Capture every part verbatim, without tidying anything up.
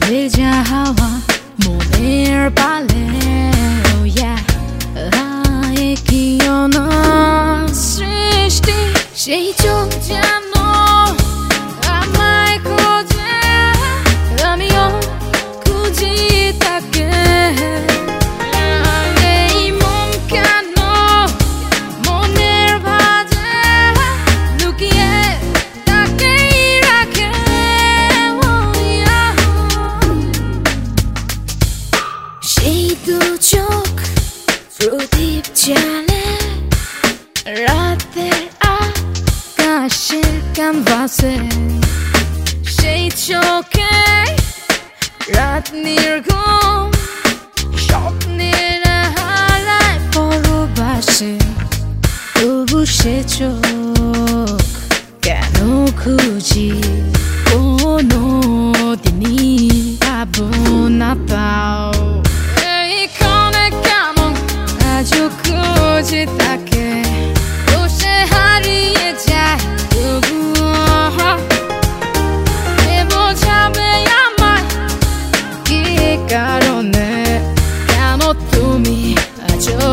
ভেজা হাওয়া মনের পালেও কি সৃষ্টি সেই চোখ যেন আমায় খোঁজে আমিও খুঁজি তাকে এই মন কেন মনের ভাঁজে লুকিয়ে তাকেই রাখে সেই দু চোখ প্রদীপ জ্বালে রাতের আকাশের ক্যানভাসে সেই চোখে রাত নির্ঘুম স্বপ্নের হারায় পরবাসে তবু সে চোখ কেন খুঁজি কোনো দিনই পাবো না পাও খুঁজে তাকে বসে হারিয়ে যায় তবুও বোঝাবে আমায় কি কারণে কেন তুমি আজও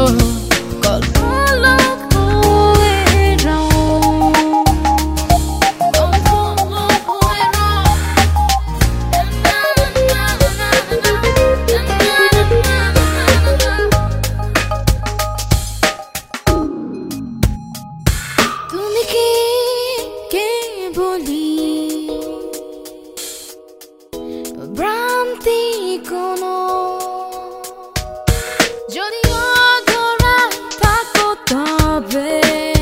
ভ্রান্তি কোনো যদিও ধরা থাকো তবে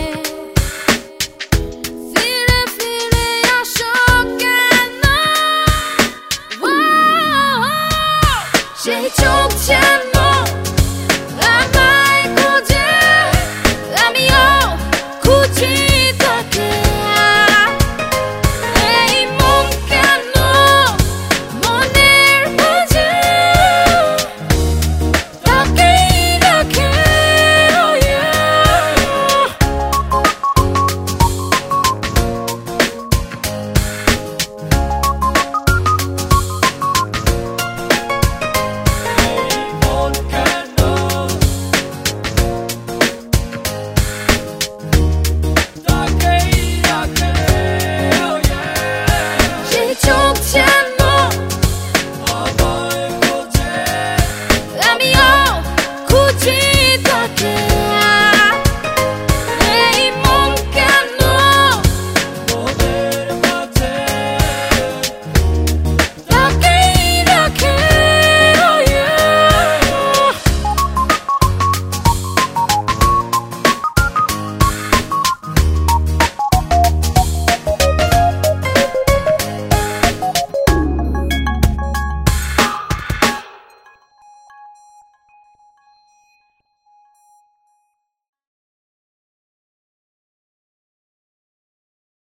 ফিরে ফিরে আসো কেন সেই চোখ যেন